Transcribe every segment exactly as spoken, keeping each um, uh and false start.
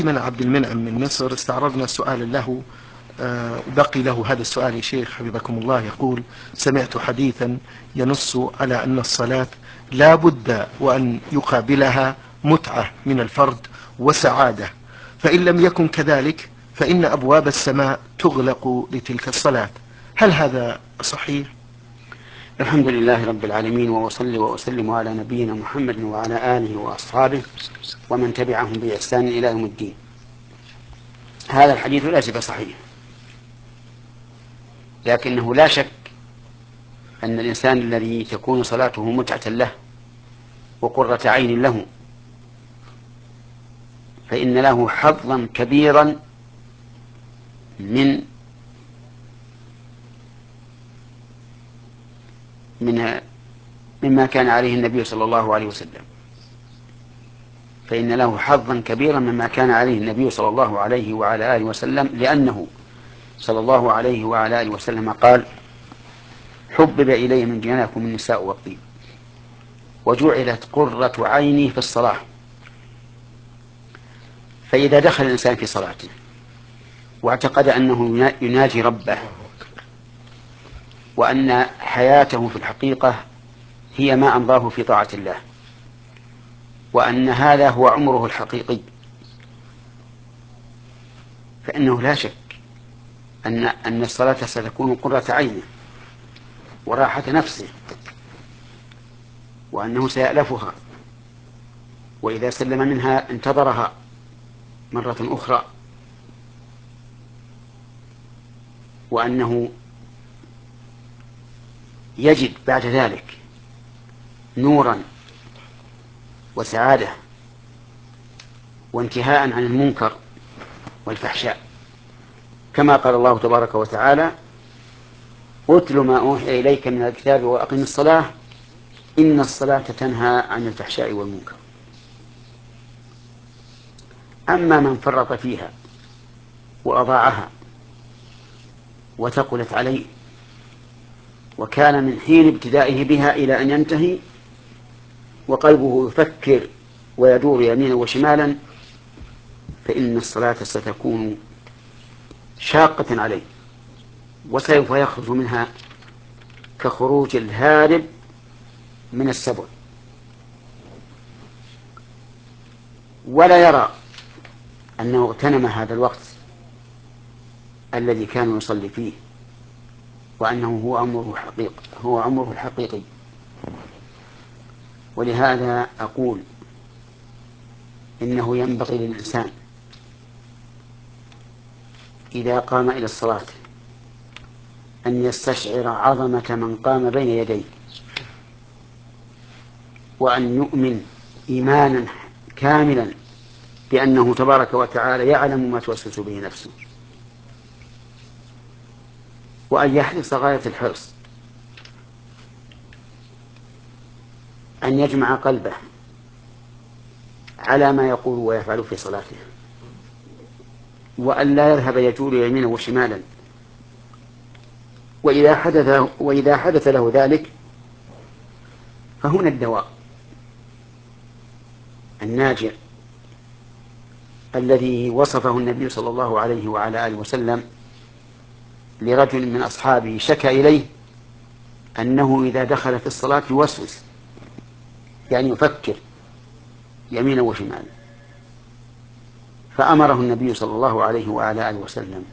من عبد المنعم من مصر استعرضنا سؤالا له، آه، بقي له هذا السؤال يا شيخ حفظكم الله. يقول: سمعت حديثا ينص على أن الصلاة لا بد وأن يقابلها متعة من الفرد وسعادة، فإن لم يكن كذلك فإن أبواب السماء تغلق لتلك الصلاة، هل هذا صحيح؟ الحمد لله رب العالمين، وأصلي وأسلم على نبينا محمد وعلى آله وأصحابه ومن تبعهم بإحسان إلى يوم الدين. هذا الحديث ليس بصحيح، لكنه لا شك أن الإنسان الذي تكون صلاته متعة له وقرة عين له فإن له حظا كبيرا من من مما كان عليه النبي صلى الله عليه وسلم فإن له حظا كبيرا مما كان عليه النبي صلى الله عليه وعلى آله وسلم، لأنه صلى الله عليه وعلى آله وسلم قال: حبب إلي من دنياكم النساء والطيب وجعلت قرة عيني في الصلاة. فإذا دخل الإنسان في صلاته واعتقد أنه يناجي ربه، وأن حياته في الحقيقة هي ما أمضاه في طاعة الله، وأن هذا هو عمره الحقيقي، فإنه لا شك أن أن الصلاة ستكون قرة عينه وراحة نفسه، وأنه سيألفها، وإذا سلم منها انتظرها مرة أخرى، وأنه يجد بعد ذلك نورا وسعادة وانتهاء عن المنكر والفحشاء، كما قال الله تبارك وتعالى: أتل ما أوحي إليك من الكتاب وأقم الصلاة إن الصلاة تنهى عن الفحشاء والمنكر. أما من فرط فيها وأضاعها وثقلت عليه وكان من حين ابتدائه بها إلى أن ينتهي وقلبه يفكر ويدور يمينا وشمالا، فإن الصلاة ستكون شاقة عليه وسوف يخرج منها كخروج الهارب من السبع، ولا يرى أنه اغتنم هذا الوقت الذي كان يصلي فيه، وأنه هو عمره حقيقي هو عمره الحقيقي. ولهذا أقول إنه ينبغي للإنسان إذا قام إلى الصلاة أن يستشعر عظمة من قام بين يديه، وأن يؤمن إيمانا كاملا بأنه تبارك وتعالى يعلم ما توسوس به نفسه، وأن يحرص غاية الحرص أن يجمع قلبه على ما يقول ويفعل في صلاته، وأن لا يذهب يجول يمينا وشمالا. وإذا حدث, وإذا حدث له ذلك فهنا الدواء الناجع الذي وصفه النبي صلى الله عليه وعلى آله وسلم لرجل من أصحابه شكى إليه أنه إذا دخل في الصلاة يوسوس، يعني يفكر يمينا وشمالا، فأمره النبي صلى الله عليه وعلى آله وسلم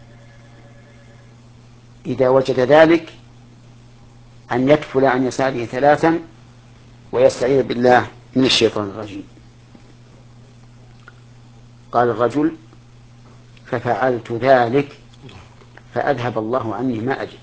إذا وجد ذلك أن يكفل عن يساره ثلاثا ويستعيذ بالله من الشيطان الرجيم. قال الرجل: ففعلت ذلك فأذهب الله عني ما أجد.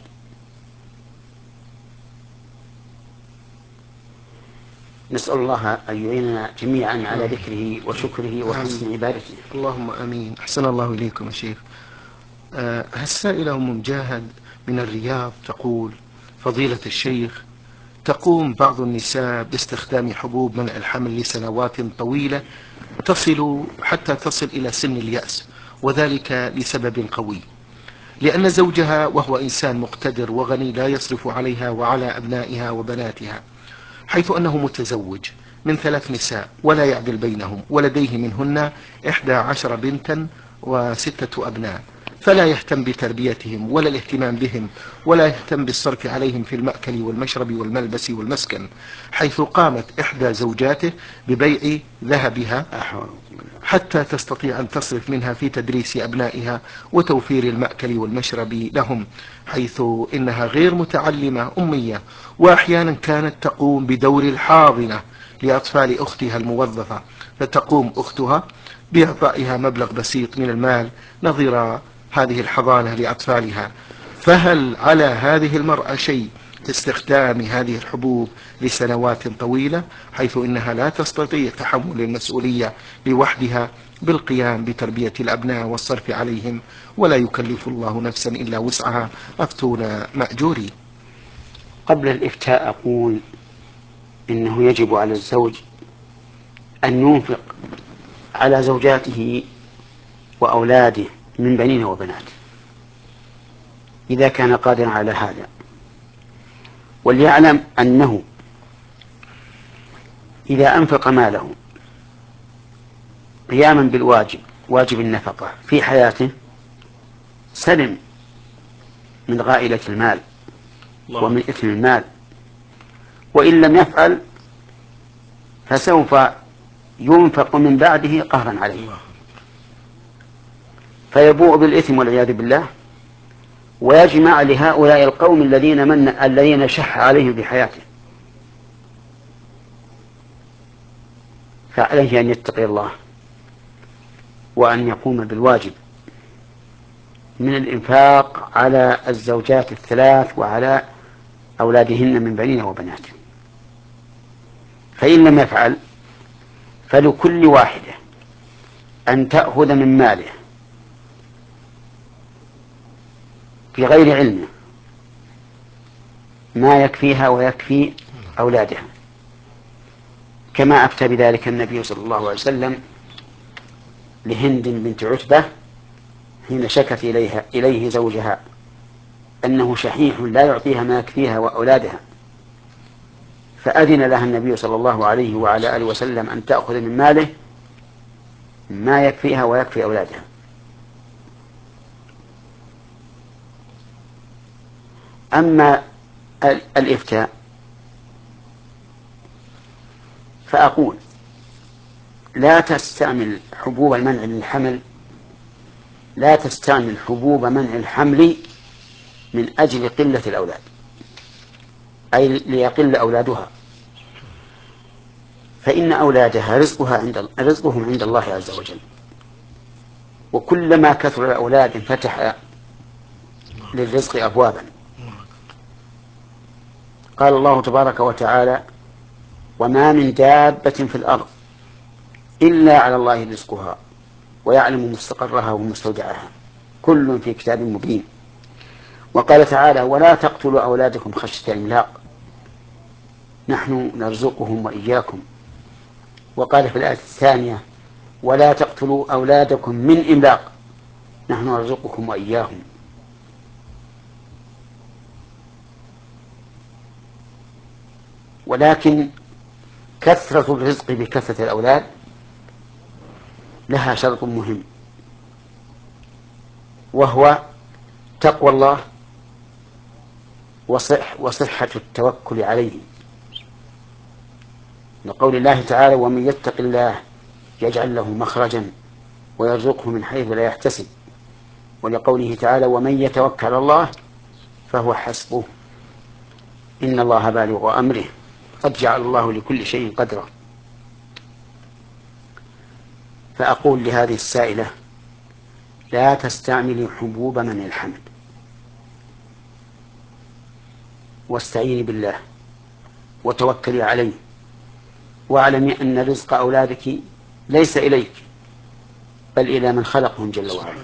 نسأل الله أن يعيننا جميعا على ذكره وشكره وحسن عبادته. اللهم أمين. أحسن الله إليكم يا شيخ. أه السائلة أم مجاهد من الرياض تقول: فضيلة الشيخ، تقوم بعض النساء باستخدام حبوب منع الحمل لسنوات طويلة تصل حتى تصل إلى سن اليأس، وذلك لسبب قوي، لأن زوجها وهو إنسان مقتدر وغني لا يصرف عليها وعلى أبنائها وبناتها، حيث أنه متزوج، من ثلاث نساء ولا يعدل بينهم، ولديه منهن إحدى عشر بنتا وستة أبناء، فلا يهتم بتربيتهم ولا الاهتمام بهم، ولا يهتم بالصرف عليهم في المأكل والمشرب والملبس والمسكن، حيث قامت إحدى زوجاته ببيع ذهبها حتى تستطيع أن تصرف منها في تدريس أبنائها وتوفير المأكل والمشرب لهم، حيث إنها غير متعلمة أمية، وأحيانا كانت تقوم بدور الحاضنة لأطفال أختها الموظفة، فتقوم أختها بإعطائها مبلغ بسيط من المال نظير هذه الحضانة لأطفالها. فهل على هذه المرأة شيء في استخدام هذه الحبوب لسنوات طويلة، حيث إنها لا تستطيع تحمل المسؤولية لوحدها بالقيام بتربية الأبناء والصرف عليهم، ولا يكلف الله نفسا إلا وسعها؟ أفتونا مأجورين. قبل الإفتاء أقول إنه يجب على الزوج أن ينفق على زوجاته وأولاده من بنين وبنات إذا كان قادرا على هذا، وليعلم أنه إذا أنفق ماله قياما بالواجب، واجب النفقة في حياته، سلم من غائلة المال ومن إثم المال، وإن لم يفعل فسوف ينفق من بعده قهرا عليه فيبوء بالإثم والعياذ بالله، ويجمع لهؤلاء القوم الذين من الذين شح عليهم في حياته. فعليه أن يتقي الله وأن يقوم بالواجب من الإنفاق على الزوجات الثلاث وعلى أولادهن من بنين وبنات، فإن لم يفعل فلكل واحدة أن تأخذ من ماله بغير علمه ما يكفيها ويكفي أولادها، كما أفتى بذلك النبي صلى الله عليه وسلم لهند بنت عتبة حين شكت إليها إليه زوجها أنه شحيح لا يعطيها ما يكفيها وأولادها، فأذن لها النبي صلى الله عليه وعلى آله وسلم أن تأخذ من ماله ما يكفيها ويكفي أولادها. أما الإفتاء فأقول لا تستعمل حبوب المنع للحمل لا تستعمل حبوب منع الحمل من أجل قلة الأولاد، أي ليقل أولادها، فإن أولادها رزقها عند رزقهم عند الله عز وجل، وكلما كثر الأولاد انفتح للرزق أبوابا. قال الله تبارك وتعالى: وما من دابة في الأرض إلا على الله رزقها ويعلم مستقرها ومستودعها كل في كتاب مبين. وقال تعالى: ولا تقتلوا أولادكم خشية إملاق نحن نرزقهم وإياكم. وقال في الآية الثانية: ولا تقتلوا أولادكم من إملاق نحن نرزقكم وإياهم. ولكن كثرة الرزق بكثرة الأولاد لها شرط مهم، وهو تقوى الله وصح وصحة التوكل عليه، لقول الله تعالى: ومن يتق الله يجعل له مخرجا ويرزقه من حيث لا يحتسب، ولقوله تعالى: ومن يتوكل على الله فهو حسبه إن الله بالغ أمره قد جعل الله لكل شيء قدرا. فأقول لهذه السائلة: لا تستعملي حبوب منع الحمل، واستعيني بالله وتوكلي عليه، واعلمي أن رزق أولادك ليس إليك بل إلى من خلقهم جل وعلا.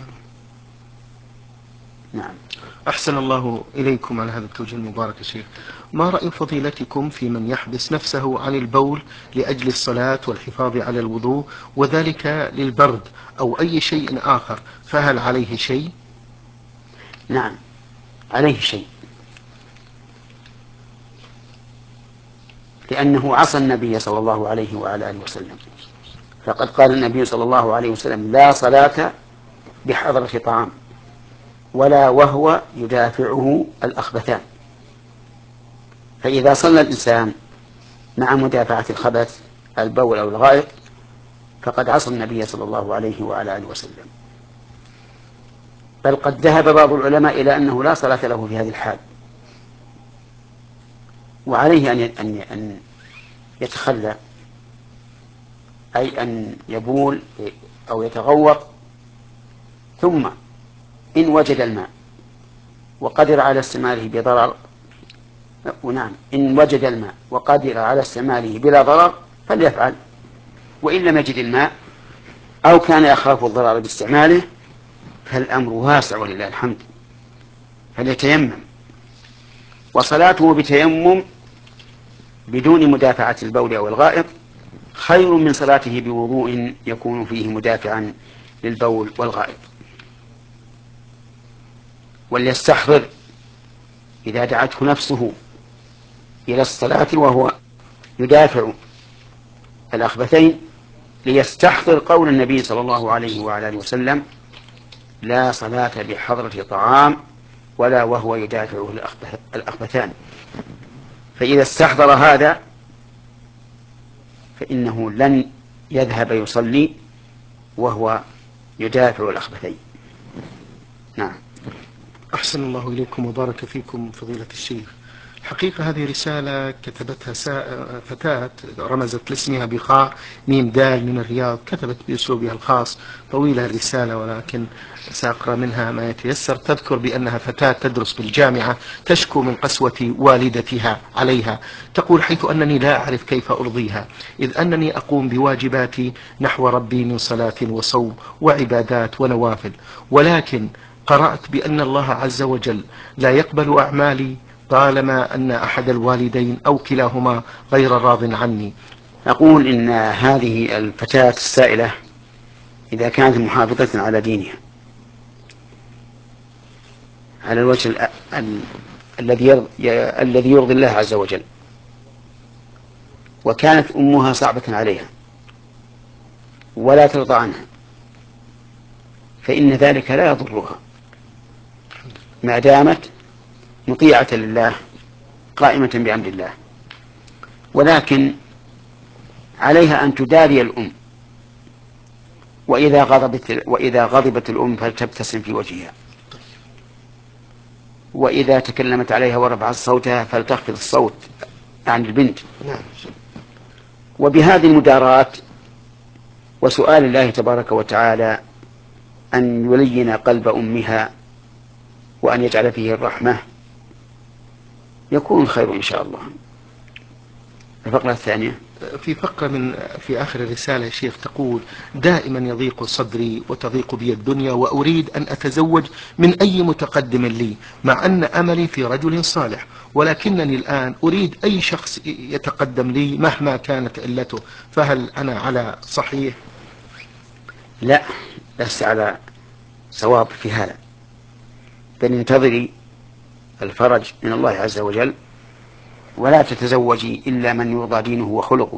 نعم. أحسن الله إليكم على هذا التوجيه المبارك يا شيخ. ما رأي فضيلتكم في من يحبس نفسه عن البول لأجل الصلاة والحفاظ على الوضوء، وذلك للبرد أو أي شيء آخر، فهل عليه شيء؟ نعم عليه شيء، لأنه عصى النبي صلى الله عليه وعلى آله وسلم، فقد قال النبي صلى الله عليه وسلم: لا صلاة بحضرة طعام ولا وهو يدافعه الأخبثان. فإذا صلى الإنسان مع مدافعة الخبث البول أو الغائط فقد عصى النبي صلى الله عليه وعلى آله وسلم. بل قد ذهب بعض العلماء إلى أنه لا صلاة له في هذه الحال، وعليه أن أن يتخلى، أي أن يبول أو يتغوط، ثم إن وجد الماء وقدر على استعماله بضرر، ونعم إن وجد الماء وقدر على استعماله بلا ضرر فليفعل، وإن لم يجد الماء أو كان يخاف الضرر باستعماله فالأمر واسع ولله الحمد، فليتيمم. وصلاته بتيمم بدون مدافعة البول أو الغائط خير من صلاته بوضوء يكون فيه مدافعا للبول والغائط. وليستحضر إذا دعته نفسه إلى الصلاة وهو يدافع الأخبثين ليستحضر قول النبي صلى الله عليه وعلى آله وسلم: لا صلاة بحضرة طعام ولا وهو يدافعه الأخبثان. فإذا استحضر هذا فإنه لن يذهب يصلي وهو يدافع الأخبثين. نعم. أحسن الله إليكم وبارك فيكم فضيلة الشيخ. حقيقة هذه رسالة كتبتها فتاة رمزت لاسمها بخاء ميم دال من الرياض، كتبت بأسلوبها الخاص، طويلة الرسالة ولكن سأقرأ منها ما يتيسر. تذكر بأنها فتاة تدرس بالجامعة، تشكو من قسوة والدتها عليها. تقول: حيث أنني لا أعرف كيف أرضيها، إذ أنني أقوم بواجباتي نحو ربي من صلاة وصوم وعبادات ونوافل، ولكن قرأت بأن الله عز وجل لا يقبل أعمالي طالما أن أحد الوالدين أو كلاهما غير راض عني. أقول إن هذه الفتاة السائلة إذا كانت محافظة على دينها على الوجه الذي الذي يرضي الله عز وجل، وكانت أمها صعبة عليها ولا ترضى عنها، فإن ذلك لا يضرها ما دامت مطيعة لله قائمة بأمر الله. ولكن عليها أن تداري الأم، وإذا غضبت, وإذا غضبت الأم فلتبتسم في وجهها، وإذا تكلمت عليها ورفعت صوتها فلتخفض الصوت عن البنت. وبهذه المداراة وسؤال الله تبارك وتعالى أن يلين قلب أمها وأن يجعل فيه الرحمة يكون خير إن شاء الله. الفقرة الثانية في فقرة من في آخر الرسالة يا شيخ تقول: دائما يضيق صدري وتضيق بي الدنيا وأريد أن أتزوج من أي متقدم لي، مع أن أملي في رجل صالح، ولكنني الآن أريد أي شخص يتقدم لي مهما كانت علته، فهل أنا على صحيح؟ لا، لست على صواب في هذا، بل انتظري الفرج من الله عز وجل، ولا تتزوجي إلا من يرضى دينه وخلقه،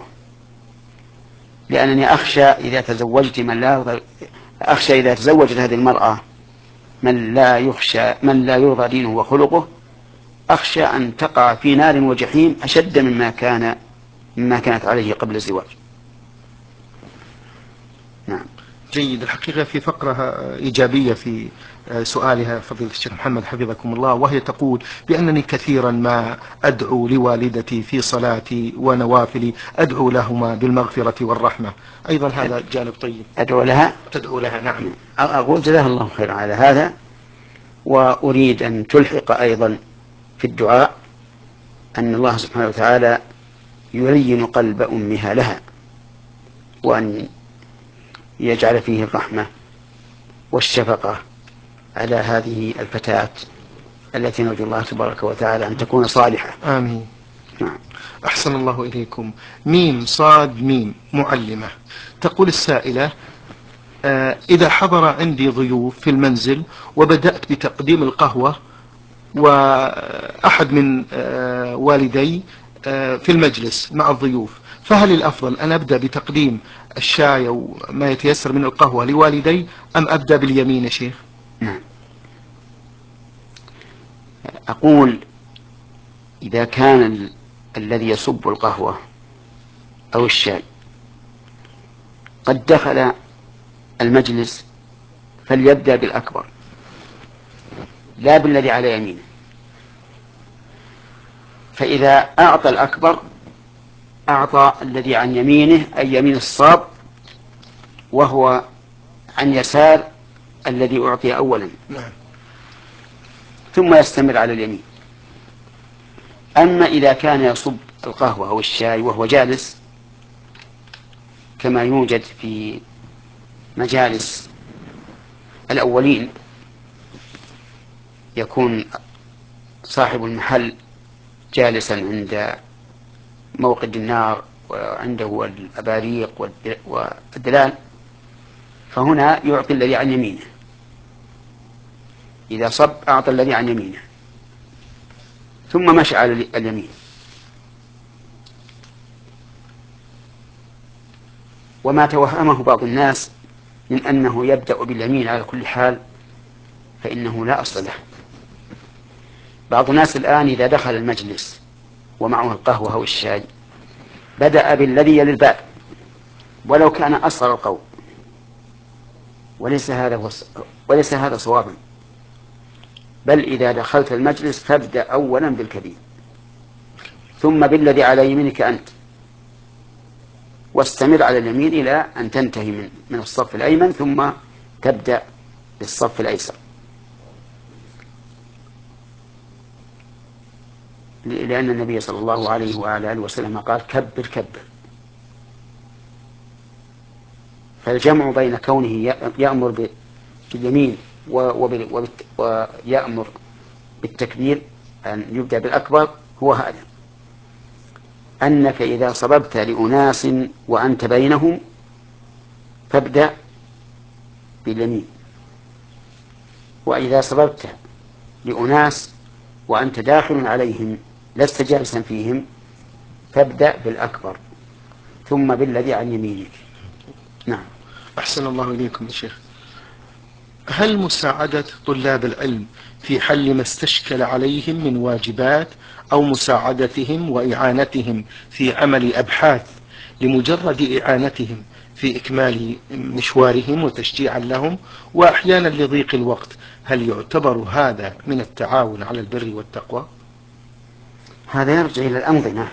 لأنني أخشى إذا تزوجت من لا يرضى أخشى إذا تزوجت هذه المرأة من لا يخشى من لا يرضى دينه وخلقه، أخشى أن تقع في نار وجحيم أشد مما كان مما كانت عليه قبل الزواج. نعم. جيد. الحقيقة في فقرة إيجابية في سؤالها فضيلة الشيخ محمد حفظكم الله، وهي تقول بأنني كثيرا ما أدعو لوالدتي في صلاتي ونوافلي، أدعو لهما بالمغفرة والرحمة. أيضا هذا جانب طيب. أدعو لها تدعو لها. نعم. أقول جزاها الله خيرا على هذا، وأريد أن تلحق أيضا في الدعاء أن الله سبحانه وتعالى يلين قلب أمها لها، وأن يجعل فيه الرحمة والشفقة على هذه الفتاة التي نرجو الله تبارك وتعالى أن تكون صالحة. آمين. نعم. أحسن الله إليكم. ميم صاد ميم معلمة. تقول السائلة: آه إذا حضر عندي ضيوف في المنزل وبدأت بتقديم القهوة، وأحد من آه والدي في المجلس مع الضيوف، فهل الأفضل أن أبدأ بتقديم الشاي أو ما يتيسر من القهوة لوالدي أم أبدأ باليمين يا شيخ؟ نعم. أقول إذا كان ال... الذي يصب القهوة أو الشاي قد دخل المجلس فليبدأ بالأكبر لا بالذي على يمينه، فإذا أعطى الأكبر أعطى الذي عن يمينه أي يمين الصاب، وهو عن يسار الذي أعطي أولا، ثم يستمر على اليمين. أما إذا كان يصب القهوة أو الشاي وهو جالس كما يوجد في مجالس الأولين، يكون صاحب المحل جالسا عند موقد النار وعنده الأباريق والدلال، فهنا يعطي الذي عن يمينه، إذا صب أعطى الذي عن يمينه ثم مشى على اليمين. وما توهمه بعض الناس من أنه يبدأ باليمين على كل حال فإنه لا أصل له. بعض الناس الآن إذا دخل المجلس ومعه القهوة أو الشاي بدأ بالذي يلي الباب ولو كان أصغر القوم، وليس هذا وليس هذا صوابا، بل إذا دخلت المجلس فابدأ أولا بالكبير ثم بالذي على يمينك أنت، واستمر على اليمين إلى أن تنتهي من من الصف الأيمن ثم تبدأ بالصف الأيسر، لأن النبي صلى الله عليه وآله وسلم قال كبر كبر. فالجمع بين كونه يأمر باليمين ويأمر بالتكبير أن يبدأ بالأكبر هو هذا، أنك إذا صببت لأناس وأنت بينهم فابدأ باليمين، وإذا صببت لأناس وأنت داخل عليهم لست جالسا فيهم فابدأ بالأكبر ثم بالذي عن يمينك. نعم. أحسن الله إليكم يا شيخ. هل مساعدة طلاب العلم في حل ما استشكل عليهم من واجبات أو مساعدتهم وإعانتهم في عمل أبحاث لمجرد إعانتهم في إكمال مشوارهم وتشجيعا لهم وأحيانا لضيق الوقت، هل يعتبر هذا من التعاون على البر والتقوى؟ هذا يرجع إلى الأنظمة.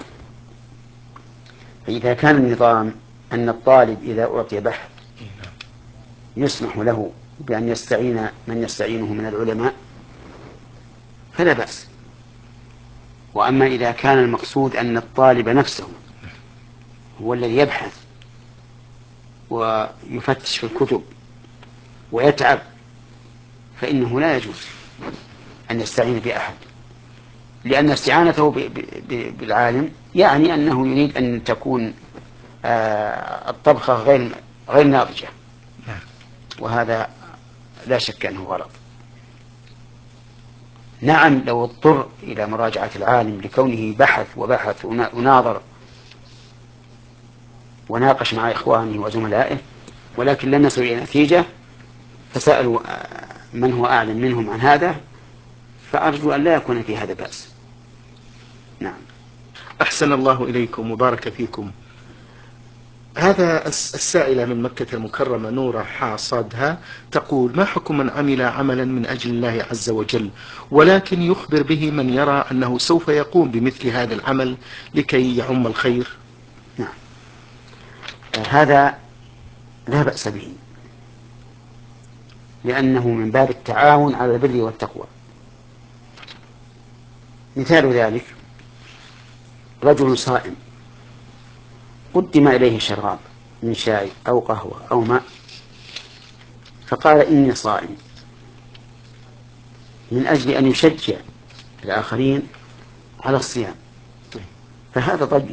فإذا كان النظام أن الطالب إذا أعطي بحث يسمح له بأن يستعين من يستعينه من العلماء فلا بأس. وأما إذا كان المقصود أن الطالب نفسه هو الذي يبحث ويفتش في الكتب ويتعب فإنه لا يجوز أن يستعين بأحد، لأن استعانته بالعالم يعني أنه يريد أن تكون الطبخة غير غير ناضجة، وهذا لا شك أنه غلط. نعم لو اضطر إلى مراجعة العالم لكونه بحث وبحث وناظر وناقش مع إخوانه وزملائه ولكن لم يصل إلى نتيجة فسألوا من هو أعلم منهم عن هذا، فأرجو أن لا يكون في هذا بأس. نعم. أحسن الله إليكم وبارك فيكم. هذا السائلة من مكة المكرمة نورة حاصدها تقول: ما حكم من عمل عملا من أجل الله عز وجل ولكن يخبر به من يرى أنه سوف يقوم بمثل هذا العمل لكي يعم الخير؟ نعم. هذا لا بأس به، لأنه من باب التعاون على البر والتقوى. مثال ذلك رجل صائم قدم إليه شراب من شاي أو قهوة أو ماء فقال إني صائم، من أجل أن يشجع الآخرين على الصيام، فهذا طيب.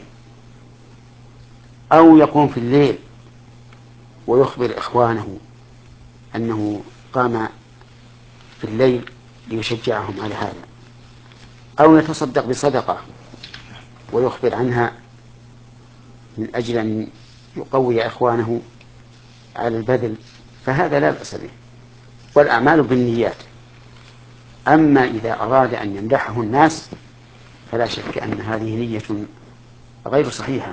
أو يقوم في الليل ويخبر إخوانه أنه قام في الليل ليشجعهم على هذا، أو يتصدق بصدقة ويخبر عنها من أجل أن يقوي إخوانه على البذل، فهذا لا بأس به، والأعمال بالنيات. أما إذا أراد أن يمدحه الناس فلا شك أن هذه نية غير صحيحة،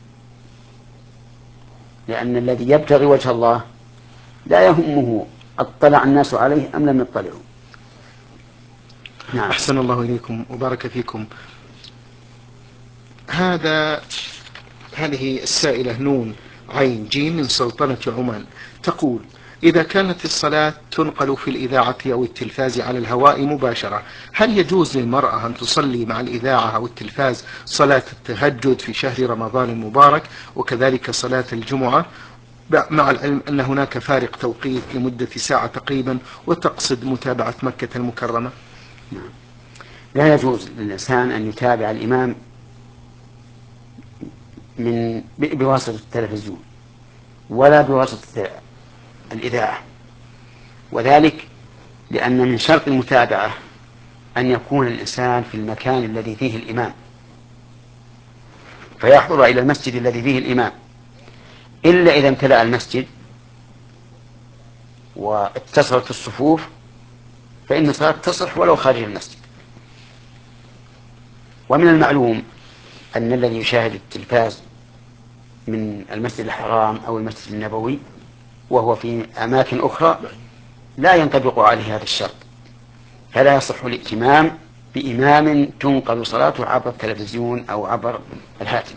لأن الذي يبتغي وجه الله لا يهمه اطلع الناس عليه أم لم يطلعوا. نعم. أحسن الله إليكم وبارك فيكم. هذا هذه السائلة نون عين جيم من سلطنة عمان تقول: إذا كانت الصلاة تنقل في الإذاعة أو التلفاز على الهواء مباشرة، هل يجوز للمرأة أن تصلي مع الإذاعة أو التلفاز صلاة التهجد في شهر رمضان المبارك وكذلك صلاة الجمعة، مع العلم أن هناك فارق توقيت لمدة ساعة تقريبا وتقصد متابعة مكة المكرمة؟ لا يجوز للإنسان أن يتابع الإمام من بواسطة التلفزيون ولا بواسطة الإذاعة، وذلك لأن من شرط المتابعة أن يكون الإنسان في المكان الذي فيه الإمام، فيحضر إلى المسجد الذي فيه الإمام، إلا إذا امتلأ المسجد واتصلت الصفوف فإن الصلاة تصح ولو خارج المسجد. ومن المعلوم أن الذي يشاهد التلفاز من المسجد الحرام أو المسجد النبوي وهو في أماكن أخرى لا ينطبق عليه هذا الشرط، فلا يصح الائتمام بإمام تنقل صلاته عبر التلفزيون أو عبر الهاتف،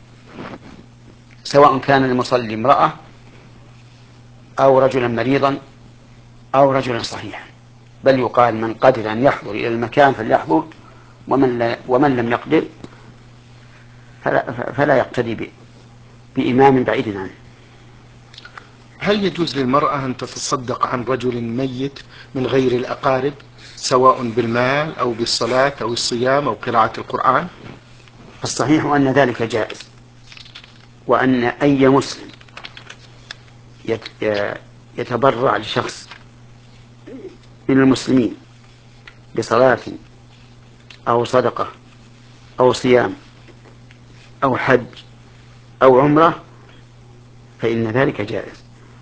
سواء كان المصلي امرأة أو رجلا مريضا أو رجلا صحيحا، بل يقال من قدر أن يحضر إلى المكان فليحضر، ومن, لا ومن لم يقدر فلا, فلا يقتدي بإمام بعيد عنه. هل يجوز للمرأة أن تتصدق عن رجل ميت من غير الأقارب سواء بالمال أو بالصلاة أو الصيام أو قراءة القرآن؟ الصحيح أن ذلك جائز، وأن أي مسلم يتبرع لشخص من المسلمين بصلاة أو صدقة أو صيام أو حج أو عمرة فإن ذلك جائز،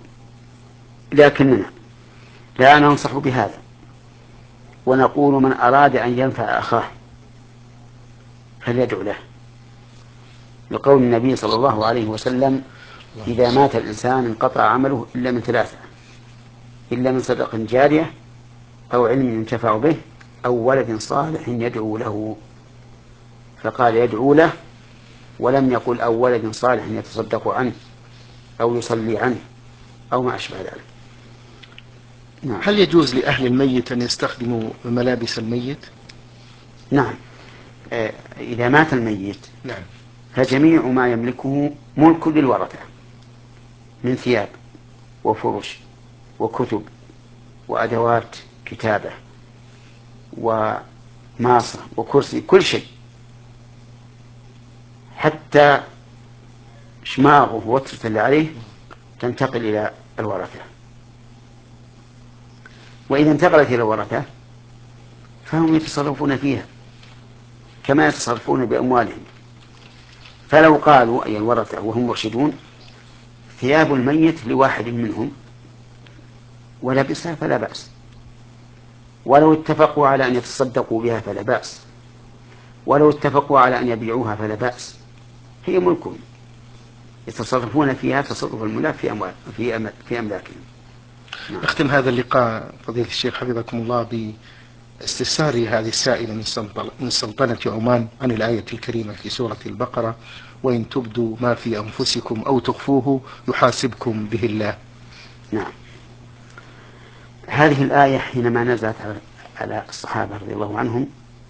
لكننا لا ننصح بهذا، ونقول من أراد أن ينفع أخاه فليدعو له، لقول النبي صلى الله عليه وسلم: إذا مات الإنسان انقطع عمله إلا من ثلاثة، إلا من صدق جارية أو علم ينتفع به أو ولد صالح يدعو له، فقال يدعو له ولم يقل أو ولد صالح يتصدق عنه أو يصلي عنه أو ما أشبه ذلك. نعم. هل يجوز لأهل الميت أن يستخدموا ملابس الميت؟ نعم، إذا مات الميت نعم. فجميع ما يملكه ملك للورثة من ثياب وفرش وكتب وأدوات كتابة وماصة وكرسي، كل شيء، حتى شماغه ووترة اللي عليه تنتقل إلى الورثة. وإذا انتقلت إلى الورثة فهم يتصرفون فيها كما يتصرفون بأموالهم، فلو قالوا أي الورثة وهم مرشدون ثياب الميت لواحد منهم ولبسها فلا بأس، ولو اتفقوا على أن يتصدقوا بها فلا بأس، ولو اتفقوا على أن يبيعوها فلا بأس، هي ملكهم يتصرفون فيها تصرف الملاك في أموال في أم... في أملاكهم. نعم. أختم هذا اللقاء فضيلة الشيخ حفظكم الله باستفسار هذه السائلة من سلطنة عمان عن الآية الكريمة في سورة البقرة: وإن تبدوا ما في أنفسكم أو تخفوه يحاسبكم به الله. نعم، هذه الآية حينما نزلت على الصحابة رضي الله عنهم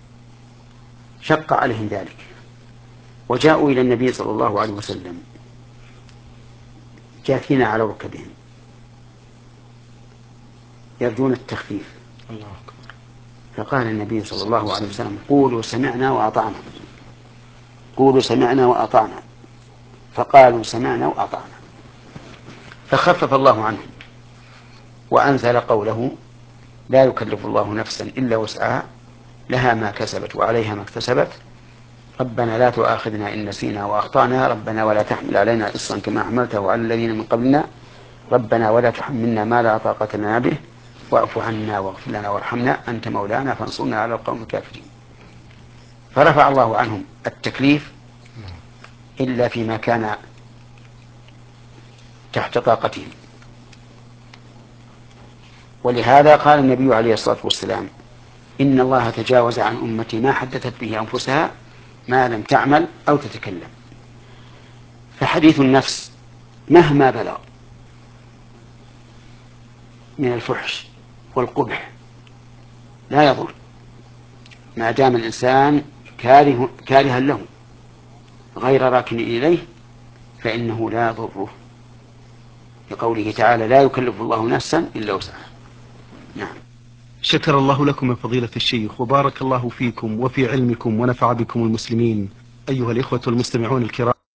شق عليهم ذلك، وجاءوا إلى النبي صلى الله عليه وسلم جاثين على ركبهم يرجون التخفيف. الله أكبر. فقال النبي صلى الله عليه وسلم: قولوا سمعنا وأطعنا، قولوا سمعنا وأطعنا، فقالوا سمعنا وأطعنا، فخفف الله عنهم وأنزل قوله: لا يكلف الله نفسا إلا وسعها لها ما كسبت وعليها ما اكتسبت ربنا لا تؤاخذنا إن نسينا وأخطأنا، ربنا ولا تحمل علينا إصرا كما حملته على الذين من قبلنا، ربنا ولا تحملنا ما لا طاقة لنا به، واعف عنا واغفر لنا وارحمنا أنت مولانا فانصرنا على القوم الكافرين. فرفع الله عنهم التكليف إلا فيما كان تحت طاقتهم. ولهذا قال النبي عليه الصلاة والسلام: إن الله تجاوز عن أمتي ما حدثت به أنفسها ما لم تعمل أو تتكلم. فحديث النفس مهما بلغ من الفحش والقبح لا يضر ما دام الإنسان كاره كارها له غير راكن إليه، فإنه لا يضره، لقوله تعالى: لا يكلف الله نفسا إلا وسعها. نعم. شكر الله لكم من فضيلة الشيخ، وبارك الله فيكم وفي علمكم ونفع بكم المسلمين. أيها الإخوة المستمعون الكرام.